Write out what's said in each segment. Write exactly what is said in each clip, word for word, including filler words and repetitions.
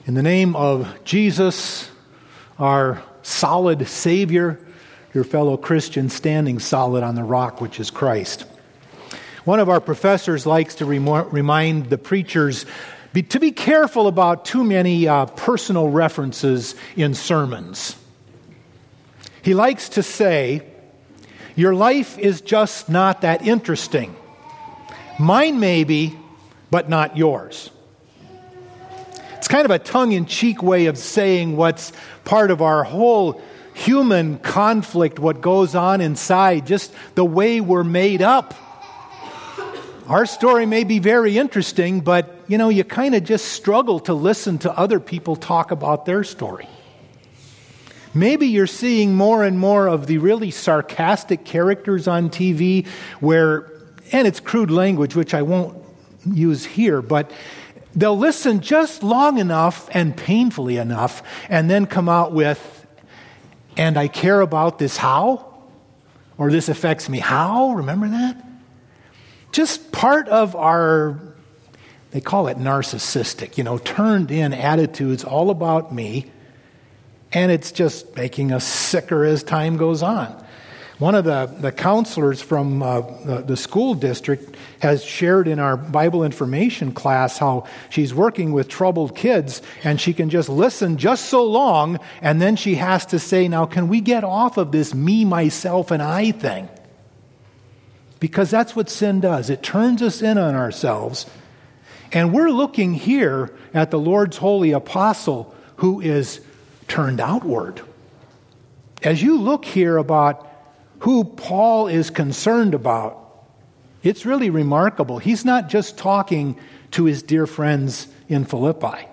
In the name of Jesus, our solid Savior, your fellow Christian standing solid on the rock which is Christ. One of our professors likes to remo- remind the preachers be, to be careful about too many uh, personal references in sermons. He likes to say, your life is just not that interesting. Mine may be, but not yours. It's kind of a tongue-in-cheek way of saying what's part of our whole human conflict, what goes on inside, just the way we're made up. Our story may be very interesting, but, you know, you kind of just struggle to listen to other people talk about their story. Maybe you're seeing more and more of the really sarcastic characters on T V where, and it's crude language, which I won't use here, but they'll listen just long enough and painfully enough and then come out with, and I care about this how? Or this affects me how? Remember that? Just part of our, they call it narcissistic, you know, turned in attitudes all about me, and it's just making us sicker as time goes on. One of the, the counselors from uh, the, the school district has shared in our Bible information class how she's working with troubled kids and she can just listen just so long and then she has to say, now can we get off of this me, myself, and I thing? Because that's what sin does. It turns us in on ourselves. And we're looking here at the Lord's holy apostle who is turned outward. As you look here about who Paul is concerned about, it's really remarkable. He's not just talking to his dear friends in Philippi.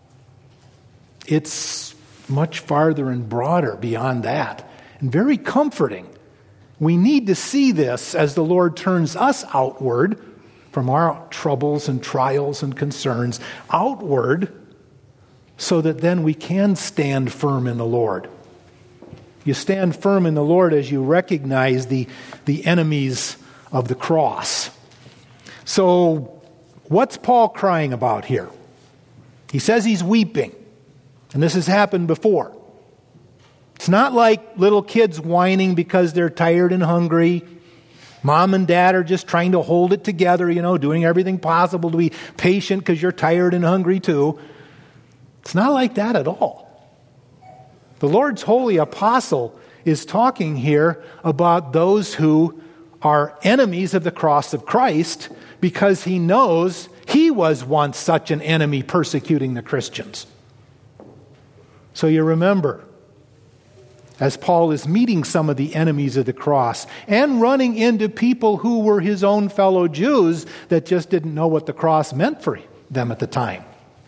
It's much farther and broader beyond that, and very comforting. We need to see this as the Lord turns us outward from our troubles and trials and concerns, outward, so that then we can stand firm in the Lord. You stand firm in the Lord as you recognize the, the enemies of the cross. So, what's Paul crying about here? He says he's weeping. And this has happened before. It's not like little kids whining because they're tired and hungry. Mom and dad are just trying to hold it together, you know, doing everything possible to be patient because you're tired and hungry too. It's not like that at all. The Lord's holy apostle is talking here about those who are enemies of the cross of Christ because he knows he was once such an enemy persecuting the Christians. So you remember, as Paul is meeting some of the enemies of the cross and running into people who were his own fellow Jews that just didn't know what the cross meant for them at the time.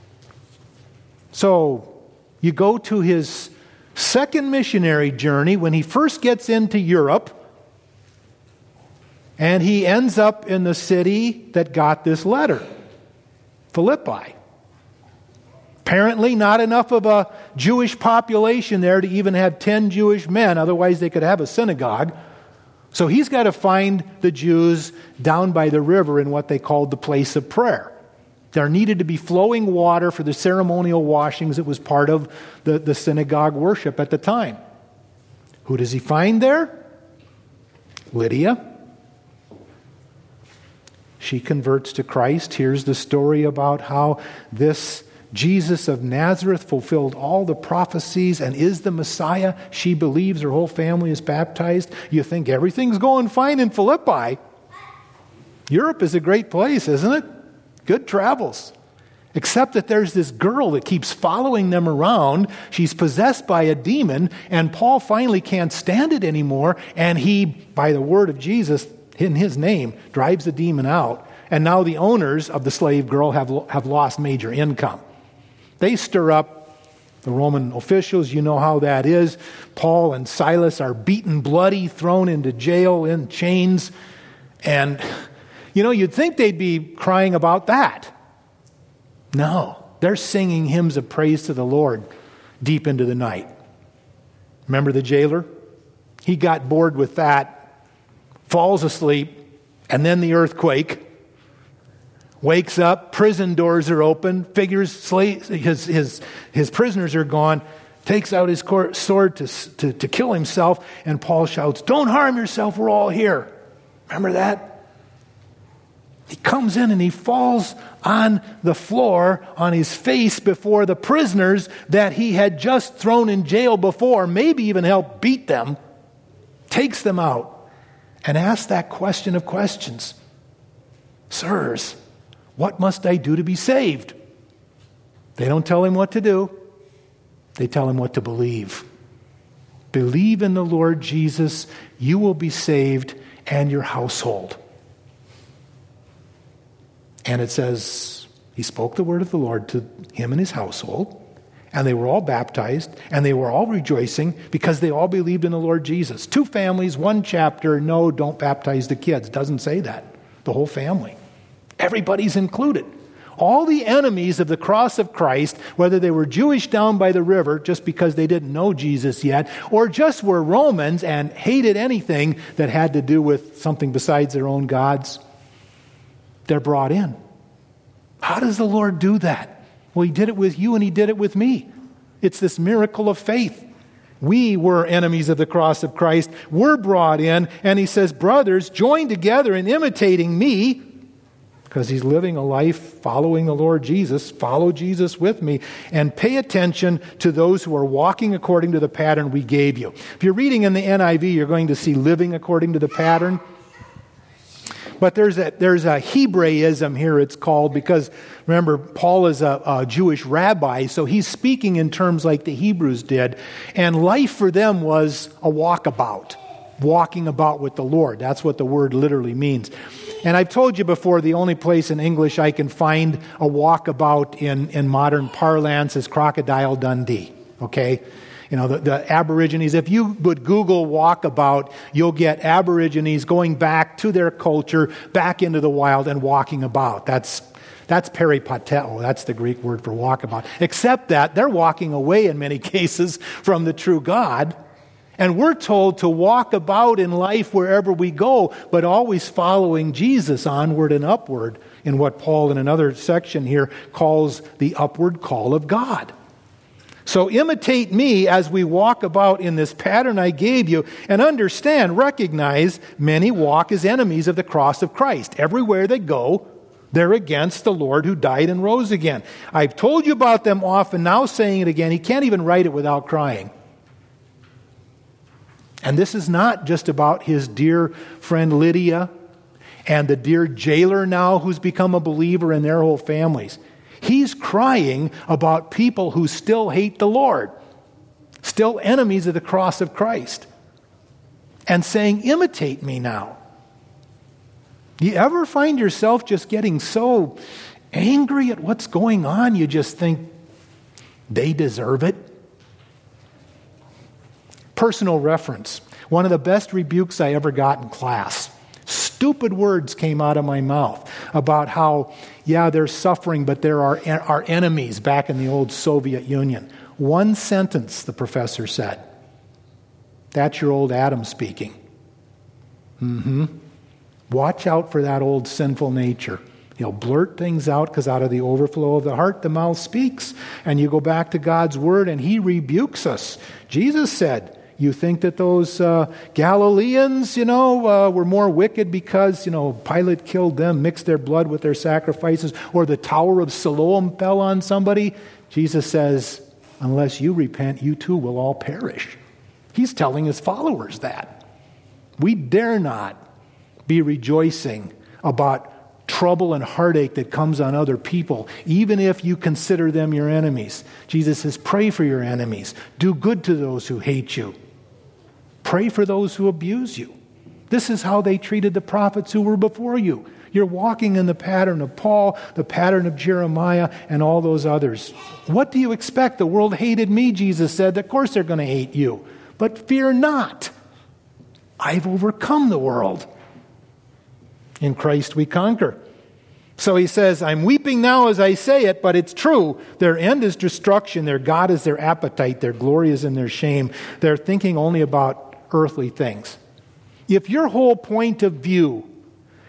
So you go to his second missionary journey when he first gets into Europe, and he ends up in the city that got this letter, Philippi. Apparently not enough of a Jewish population there to even have ten Jewish men, otherwise they could have a synagogue. So he's got to find the Jews down by the river in what they called the place of prayer. There needed to be flowing water for the ceremonial washings that was part of the, the synagogue worship at the time. Who does he find there? Lydia. She converts to Christ. Here's the story about how this Jesus of Nazareth fulfilled all the prophecies and is the Messiah. She believes, her whole family is baptized. You think everything's going fine in Philippi. Europe is a great place, isn't it? Good travels. Except that there's this girl that keeps following them around. She's possessed by a demon, and Paul finally can't stand it anymore, and he, by the word of Jesus, in his name, drives the demon out. And now the owners of the slave girl have, have lost major income. They stir up the Roman officials. You know how that is. Paul and Silas are beaten bloody, thrown into jail in chains, and you know, you'd think they'd be crying about that. No, they're singing hymns of praise to the Lord deep into the night. Remember the jailer? He got bored with that, falls asleep, and then the earthquake. Wakes up, prison doors are open, figures slave, his, his, his prisoners are gone, takes out his sword to, to, to kill himself, and Paul shouts, "Don't harm yourself, we're all here." Remember that? He comes in and he falls on the floor on his face before the prisoners that he had just thrown in jail before, maybe even helped beat them, takes them out and asks that question of questions. "Sirs, what must I do to be saved?" They don't tell him what to do. They tell him what to believe. Believe in the Lord Jesus, you will be saved and your household. And it says, he spoke the word of the Lord to him and his household, and they were all baptized, and they were all rejoicing because they all believed in the Lord Jesus. Two families, one chapter, no, don't baptize the kids. Doesn't say that. The whole family. Everybody's included. All the enemies of the cross of Christ, whether they were Jewish down by the river just because they didn't know Jesus yet, or just were Romans and hated anything that had to do with something besides their own gods, they're brought in. How does the Lord do that? Well, he did it with you and he did it with me. It's this miracle of faith. We were enemies of the cross of Christ. We're brought in, and he says, brothers, join together in imitating me, because he's living a life following the Lord Jesus. Follow Jesus with me, and pay attention to those who are walking according to the pattern we gave you. If you're reading in the N I V, you're going to see living according to the pattern. But there's a, there's a Hebraism here, it's called, because remember, Paul is a, a Jewish rabbi, so he's speaking in terms like the Hebrews did. And life for them was a walkabout, walking about with the Lord. That's what the word literally means. And I've told you before, the only place in English I can find a walkabout in, in modern parlance is Crocodile Dundee, okay? You know, the, the Aborigines, if you would Google walkabout, you'll get Aborigines going back to their culture, back into the wild and walking about. That's that's peripateo. That's the Greek word for walkabout. Except that they're walking away in many cases from the true God. And we're told to walk about in life wherever we go, but always following Jesus onward and upward in what Paul in another section here calls the upward call of God. So imitate me as we walk about in this pattern I gave you, and understand, recognize, many walk as enemies of the cross of Christ. Everywhere they go, they're against the Lord who died and rose again. I've told you about them often, now saying it again. He can't even write it without crying. And this is not just about his dear friend Lydia and the dear jailer now who's become a believer and their whole families. He's crying about people who still hate the Lord, still enemies of the cross of Christ, and saying, imitate me now. Do you ever find yourself just getting so angry at what's going on, you just think, they deserve it? Personal reference. One of the best rebukes I ever got in class. Stupid words came out of my mouth about how, yeah, they're suffering, but there are our enemies back in the old Soviet Union. One sentence, the professor said. That's your old Adam speaking. Mm-hmm. Watch out for that old sinful nature. He'll blurt things out because out of the overflow of the heart, the mouth speaks. And you go back to God's word and he rebukes us. Jesus said, you think that those uh, Galileans, you know, uh, were more wicked because, you know, Pilate killed them, mixed their blood with their sacrifices, or the Tower of Siloam fell on somebody? Jesus says, unless you repent, you too will all perish. He's telling his followers that. We dare not be rejoicing about trouble and heartache that comes on other people, even if you consider them your enemies. Jesus says, pray for your enemies. Do good to those who hate you. Pray for those who abuse you. This is how they treated the prophets who were before you. You're walking in the pattern of Paul, the pattern of Jeremiah, and all those others. What do you expect? The world hated me, Jesus said. Of course they're going to hate you. But fear not. I've overcome the world. In Christ we conquer. So he says, I'm weeping now as I say it, but it's true. Their end is destruction. Their God is their appetite. Their glory is in their shame. They're thinking only about earthly things. If your whole point of view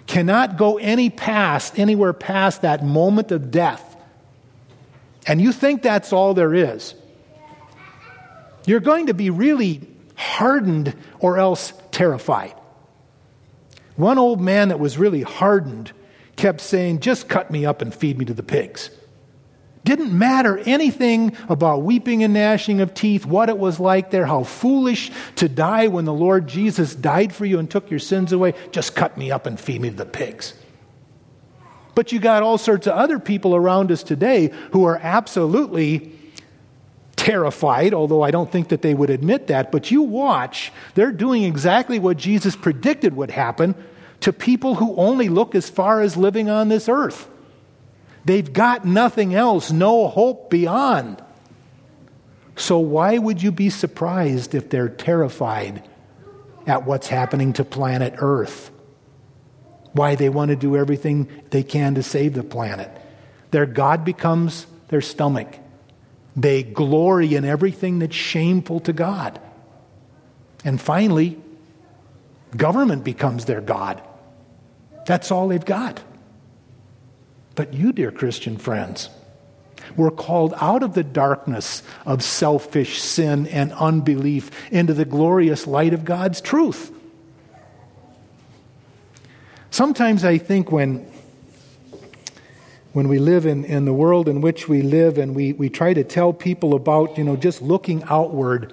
cannot go any past, anywhere past that moment of death, and you think that's all there is, you're going to be really hardened or else terrified. One old man that was really hardened kept saying, just cut me up and feed me to the pigs. Didn't matter anything about weeping and gnashing of teeth, what it was like there, how foolish to die when the Lord Jesus died for you and took your sins away. Just cut me up and feed me to the pigs. But you got all sorts of other people around us today who are absolutely terrified, although I don't think that they would admit that. But you watch, they're doing exactly what Jesus predicted would happen to people who only look as far as living on this earth. They've got nothing else, no hope beyond. So why would you be surprised if they're terrified at what's happening to planet Earth? Why they want to do everything they can to save the planet. Their God becomes their stomach. They glory in everything that's shameful to God. And finally, government becomes their God. That's all they've got. But you, dear Christian friends, were called out of the darkness of selfish sin and unbelief into the glorious light of God's truth. Sometimes I think when, when we live in, in the world in which we live and we, we try to tell people about, you know, just looking outward,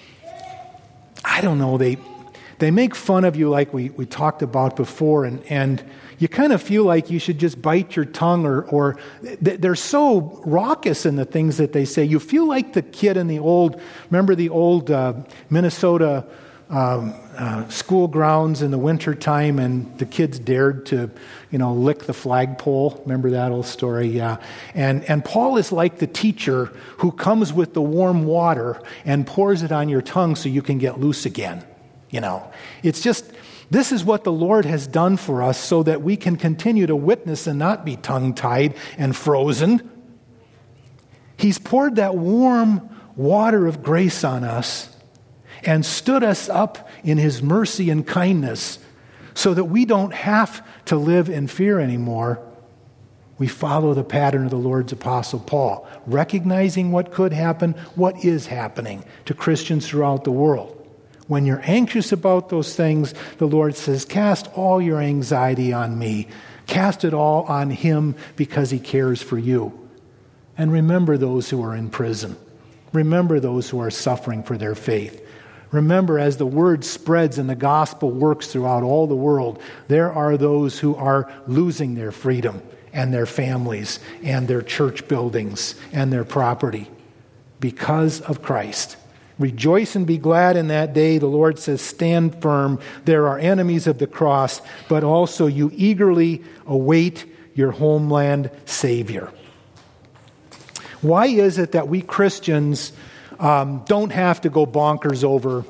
I don't know, they they make fun of you like we, we talked about before, and, and you kind of feel like you should just bite your tongue, or, or they're so raucous in the things that they say. You feel like the kid in the old, remember the old uh, Minnesota um, uh, school grounds in the wintertime, and the kids dared to, you know, lick the flagpole. Remember that old story? Yeah. And, and Paul is like the teacher who comes with the warm water and pours it on your tongue so you can get loose again. You know, it's just, this is what the Lord has done for us so that we can continue to witness and not be tongue-tied and frozen. He's poured that warm water of grace on us and stood us up in His mercy and kindness so that we don't have to live in fear anymore. We follow the pattern of the Lord's Apostle Paul, recognizing what could happen, what is happening to Christians throughout the world. When you're anxious about those things, the Lord says, cast all your anxiety on me. Cast it all on Him because He cares for you. And remember those who are in prison. Remember those who are suffering for their faith. Remember, as the word spreads and the gospel works throughout all the world, there are those who are losing their freedom and their families and their church buildings and their property because of Christ. Rejoice and be glad in that day. The Lord says, stand firm. There are enemies of the cross, but also you eagerly await your homeland Savior. Why is it that we Christians um, don't have to go bonkers over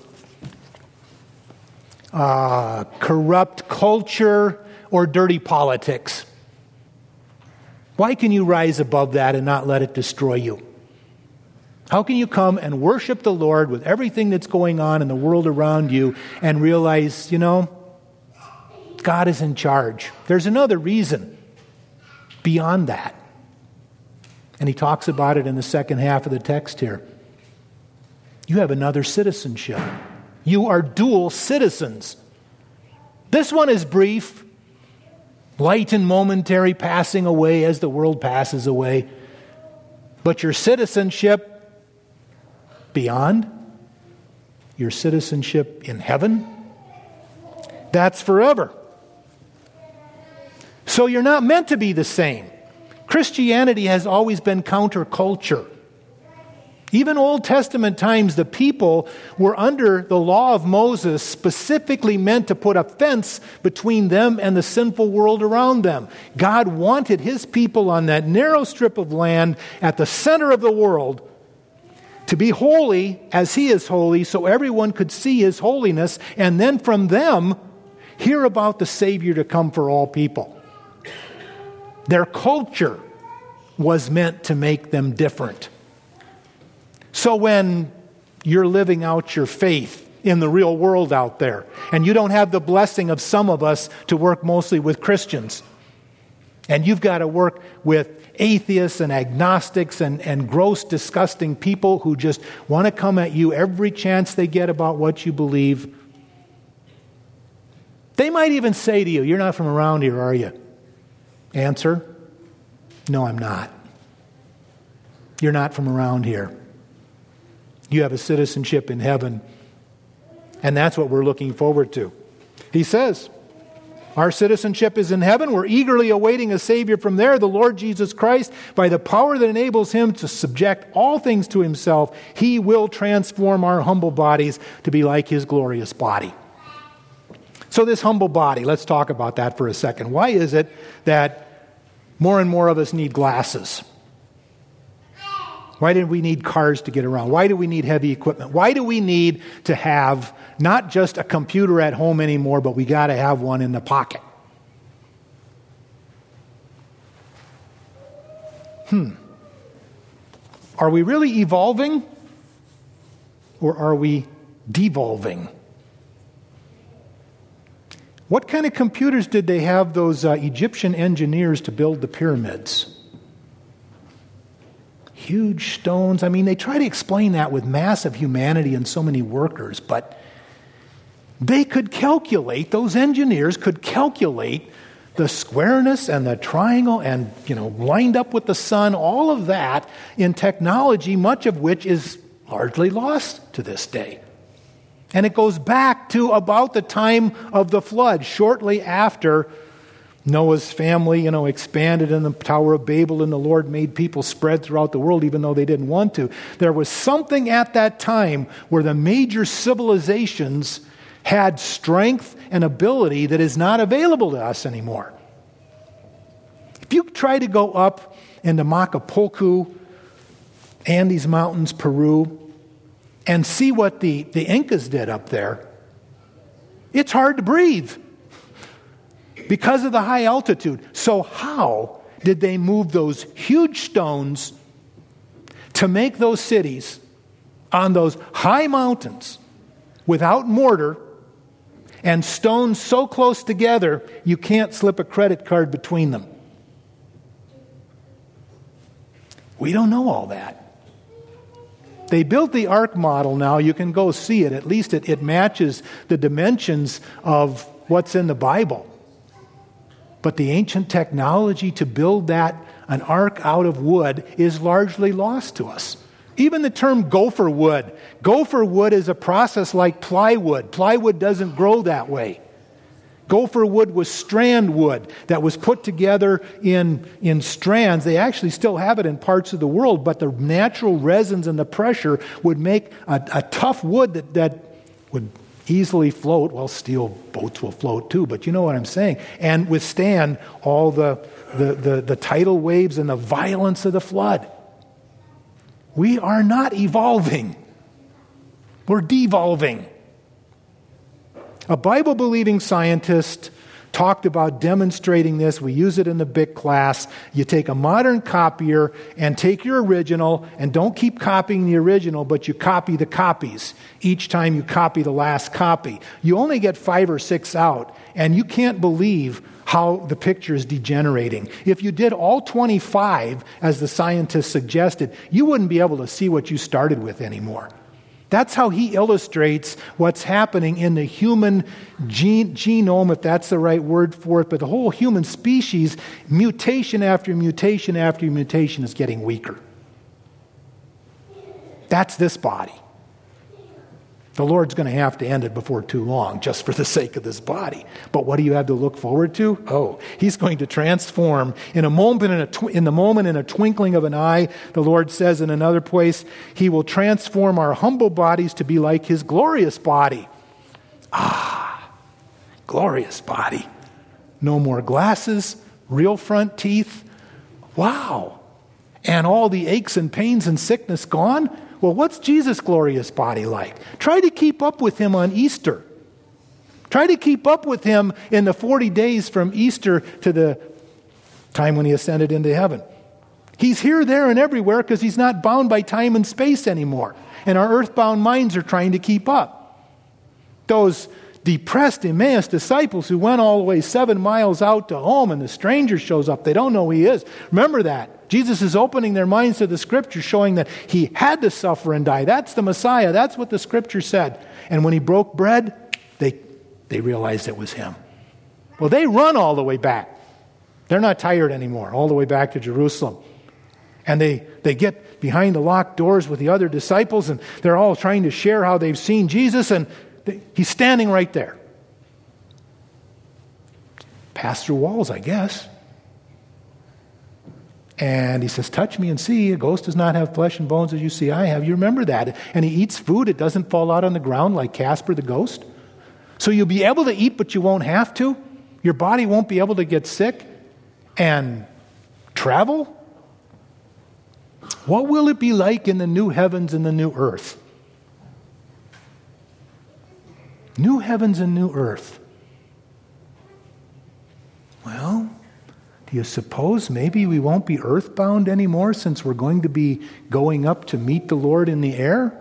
uh, corrupt culture or dirty politics? Why can you rise above that and not let it destroy you? How can you come and worship the Lord with everything that's going on in the world around you and realize, you know, God is in charge? There's another reason beyond that. And he talks about it in the second half of the text here. You have another citizenship. You are dual citizens. This one is brief, light and momentary, passing away as the world passes away. But your citizenship beyond, your citizenship in heaven, that's forever. So you're not meant to be the same. Christianity has always been counterculture. Even Old Testament times, the people were under the law of Moses, specifically meant to put a fence between them and the sinful world around them. God wanted His people on that narrow strip of land at the center of the world to be holy as He is holy, so everyone could see His holiness, and then from them hear about the Savior to come for all people. Their culture was meant to make them different. So when you're living out your faith in the real world out there. And you don't have the blessing of some of us to work mostly with Christians. And you've got to work with atheists and agnostics and, and gross, disgusting people who just want to come at you every chance they get about what you believe. They might even say to you, "You're not from around here, are you?" Answer, "No, I'm not. You're not from around here. You have a citizenship in heaven." And that's what we're looking forward to. He says, our citizenship is in heaven. We're eagerly awaiting a Savior from there, the Lord Jesus Christ. By the power that enables him to subject all things to himself, he will transform our humble bodies to be like his glorious body. So this humble body, let's talk about that for a second. Why is it that more and more of us need glasses? Why do we need cars to get around? Why do we need heavy equipment? Why do we need to have not just a computer at home anymore, but we got to have one in the pocket? Hmm. Are we really evolving? Or are we devolving? What kind of computers did they have those uh, Egyptian engineers to build the pyramids? Huge stones. I mean, they try to explain that with massive humanity and so many workers, but they could calculate, those engineers could calculate the squareness and the triangle and, you know, lined up with the sun, all of that in technology, much of which is largely lost to this day. And it goes back to about the time of the flood, shortly after Noah's family, you know, expanded in the Tower of Babel, and the Lord made people spread throughout the world even though they didn't want to. There was something at that time where the major civilizations had strength and ability that is not available to us anymore. If you try to go up into Macapulco, Andes Mountains, Peru, and see what the, the Incas did up there, it's hard to breathe because of the high altitude. So how did they move those huge stones to make those cities on those high mountains without mortar and stones so close together you can't slip a credit card between them? We don't know all that. They built the ark model now. You can go see it. At least it, it matches the dimensions of what's in the Bible. But the ancient technology to build that, an ark out of wood, is largely lost to us. Even the term gopher wood. Gopher wood is a process like plywood. Plywood doesn't grow that way. Gopher wood was strand wood that was put together in, in strands. They actually still have it in parts of the world, but the natural resins and the pressure would make a, a tough wood that, that would easily float. Well, steel boats will float too, but you know what I'm saying. And withstand all the, the, the, the tidal waves and the violence of the flood. We are not evolving. We're devolving. A Bible-believing scientist talked about demonstrating this. We use it in the B I C class. You take a modern copier and take your original, and don't keep copying the original, but you copy the copies. Each time you copy the last copy. You only get five or six out, and you can't believe how the picture is degenerating. If you did all twenty-five, as the scientist suggested, you wouldn't be able to see what you started with anymore. That's how he illustrates what's happening in the human gene, genome, if that's the right word for it, but the whole human species, mutation after mutation after mutation, is getting weaker. That's this body. The Lord's going to have to end it before too long, just for the sake of this body. But what do you have to look forward to? Oh, he's going to transform in a moment, in, a tw- in the moment, in a twinkling of an eye. The Lord says in another place, he will transform our humble bodies to be like his glorious body. Ah, glorious body. No more glasses, real front teeth. Wow. And all the aches and pains and sickness gone? Well, what's Jesus' glorious body like? Try to keep up with him on Easter. Try to keep up with him in the forty days from Easter to the time when he ascended into heaven. He's here, there, and everywhere because he's not bound by time and space anymore. And our earthbound minds are trying to keep up. Those depressed Emmaus disciples who went all the way seven miles out to home, and the stranger shows up. They don't know who he is. Remember that. Jesus is opening their minds to the Scripture, showing that he had to suffer and die. That's the Messiah. That's what the Scripture said. And when he broke bread, they, they realized it was him. Well, they run all the way back. They're not tired anymore, all the way back to Jerusalem. And they, they get behind the locked doors with the other disciples, and they're all trying to share how they've seen Jesus, and they, he's standing right there. Passed through walls, I guess. And he says, touch me and see. A ghost does not have flesh and bones as you see I have. You remember that. And he eats food. It doesn't fall out on the ground like Casper the ghost. So you'll be able to eat, but you won't have to. Your body won't be able to get sick and travel. What will it be like in the new heavens and the new earth? New heavens and new earth. Well, do you suppose maybe we won't be earthbound anymore since we're going to be going up to meet the Lord in the air?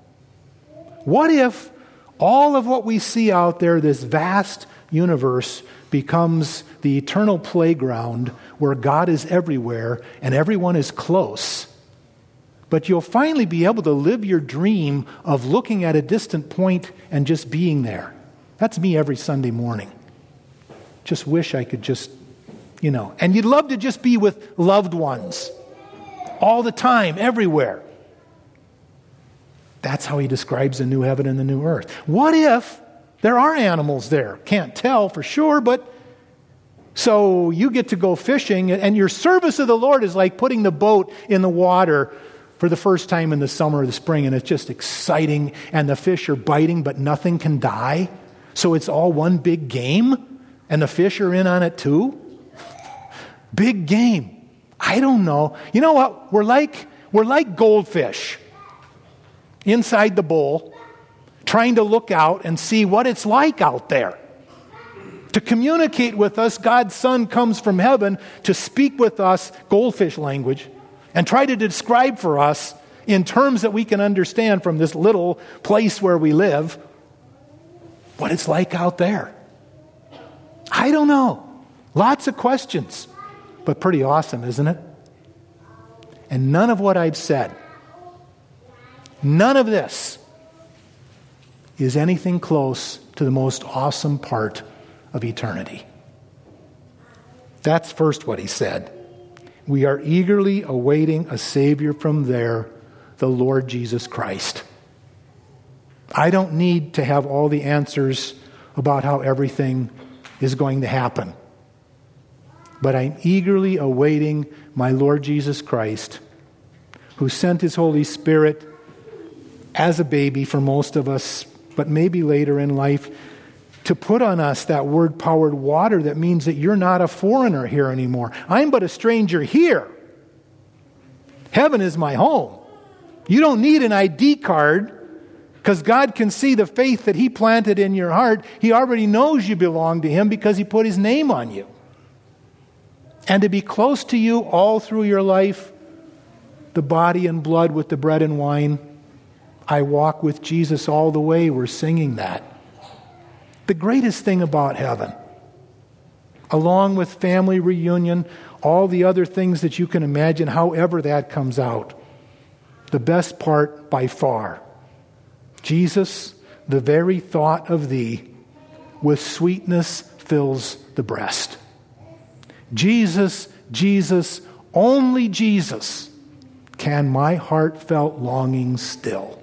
What if all of what we see out there, this vast universe, becomes the eternal playground where God is everywhere and everyone is close? But you'll finally be able to live your dream of looking at a distant point and just being there. That's me every Sunday morning. Just wish I could just, you know. And you'd love to just be with loved ones all the time, everywhere. That's how he describes the new heaven and the new earth. What if there are animals there? Can't tell for sure, but so you get to go fishing, and your service of the Lord is like putting the boat in the water for the first time in the summer or the spring, and it's just exciting, and the fish are biting, but nothing can die. So it's all one big game, and the fish are in on it too. Big game. I don't know. You know what? We're like we're like goldfish inside the bowl, trying to look out and see what it's like out there. To communicate with us, God's Son comes from heaven to speak with us, goldfish language, and try to describe for us in terms that we can understand from this little place where we live what it's like out there. I don't know. Lots of questions, but pretty awesome, isn't it? And none of what I've said, none of this is anything close to the most awesome part of eternity. That's first what he said. We are eagerly awaiting a Savior from there, the Lord Jesus Christ. I don't need to have all the answers about how everything is going to happen. But I'm eagerly awaiting my Lord Jesus Christ, who sent his Holy Spirit as a baby for most of us, but maybe later in life, to put on us that word-powered water that means that you're not a foreigner here anymore. I'm but a stranger here. Heaven is my home. You don't need an I D card because God can see the faith that he planted in your heart. He already knows you belong to him because he put his name on you. And to be close to you all through your life, the body and blood with the bread and wine, I walk with Jesus all the way. We're singing that. The greatest thing about heaven, along with family reunion, all the other things that you can imagine, however that comes out, the best part by far, Jesus, the very thought of thee, with sweetness fills the breast. Jesus, Jesus, only Jesus, can my heartfelt longing still.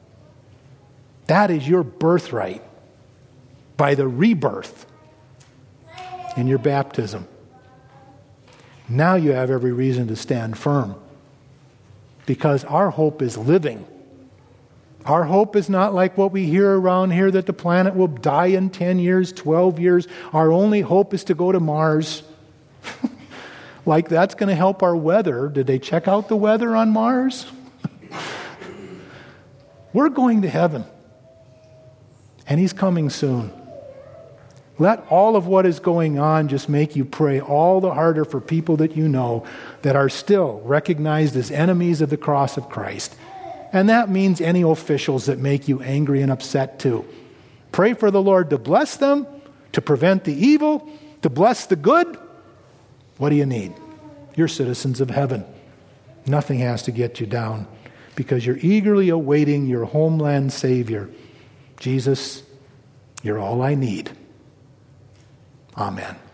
That is your birthright by the rebirth in your baptism. Now you have every reason to stand firm, because our hope is living. Our hope is not like what we hear around here, that the planet will die in ten years, twelve years. Our only hope is to go to Mars. Like that's going to help our weather. Did they check out the weather on Mars? We're going to heaven. And he's coming soon. Let all of what is going on just make you pray all the harder for people that you know that are still recognized as enemies of the cross of Christ. And that means any officials that make you angry and upset too. Pray for the Lord to bless them, to prevent the evil, to bless the good. What do you need? You're citizens of heaven. Nothing has to get you down because you're eagerly awaiting your homeland Savior. Jesus, you're all I need. Amen.